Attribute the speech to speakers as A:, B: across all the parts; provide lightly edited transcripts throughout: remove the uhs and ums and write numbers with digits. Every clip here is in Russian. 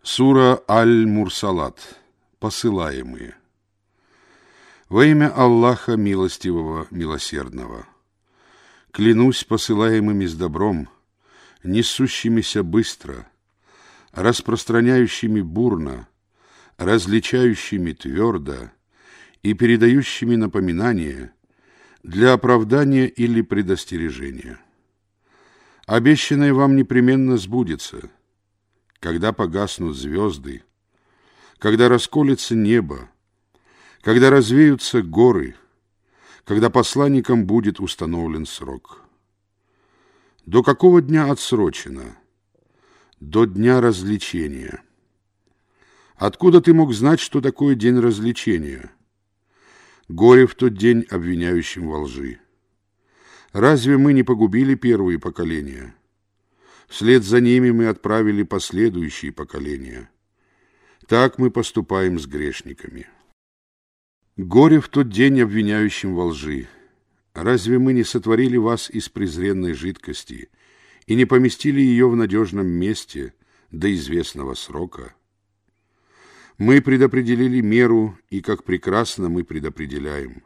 A: Сура Аль-Мурсалат. Посылаемые. Во имя Аллаха Милостивого, Милосердного. Клянусь посылаемыми с добром, несущимися быстро, распространяющими бурно, различающими твердо и передающими напоминания для оправдания или предостережения. Обещанное вам непременно сбудется, когда погаснут звезды, когда расколется небо, когда развеются горы, когда посланникам будет установлен срок. До какого дня отсрочено? До дня развлечения. Откуда ты мог знать, что такое день развлечения? Горе в тот день обвиняющим во лжи. Разве мы не погубили первые поколения? Вслед за ними мы отправили последующие поколения. Так мы поступаем с грешниками. Горе в тот день обвиняющим во лжи. Разве мы не сотворили вас из презренной жидкости и не поместили ее в надежном месте до известного срока? Мы предопределили меру, и как прекрасно мы предопределяем.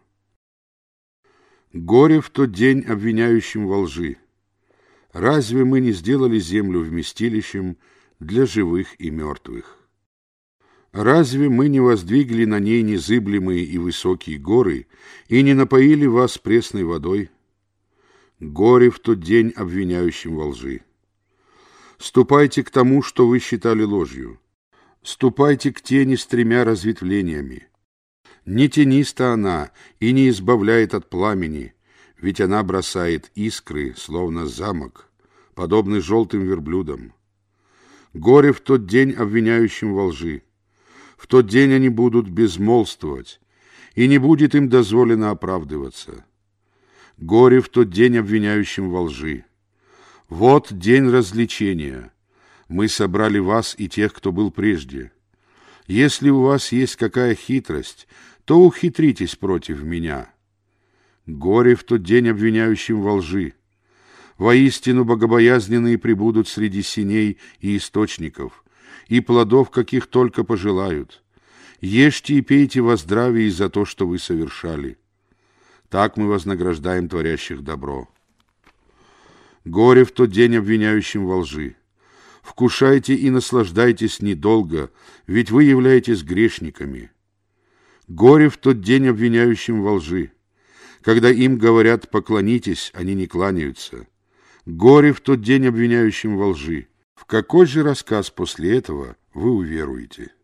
A: Горе в тот день обвиняющим во лжи. Разве мы не сделали землю вместилищем для живых и мертвых? Разве мы не воздвигли на ней незыблемые и высокие горы и не напоили вас пресной водой? Горе в тот день обвиняющим во лжи. Ступайте к тому, что вы считали ложью. Ступайте к тени с тремя разветвлениями. Не тениста она и не избавляет от пламени, ведь она бросает искры, словно замок, подобный желтым верблюдам. Горе в тот день обвиняющим во лжи. В тот день они будут безмолвствовать, и не будет им дозволено оправдываться. Горе в тот день обвиняющим во лжи. Вот день развлечения. Мы собрали вас и тех, кто был прежде. Если у вас есть какая хитрость, то ухитритесь против меня. Горе в тот день обвиняющим во лжи. Воистину богобоязненные пребудут среди сеней и источников, и плодов, каких только пожелают. Ешьте и пейте во здравии за то, что вы совершали. Так мы вознаграждаем творящих добро. Горе в тот день обвиняющим во лжи. Вкушайте и наслаждайтесь недолго, ведь вы являетесь грешниками. Горе в тот день обвиняющим во лжи. Когда им говорят «поклонитесь», они не кланяются. Горе в тот день обвиняющим во лжи. В какой же рассказ после этого вы уверуете?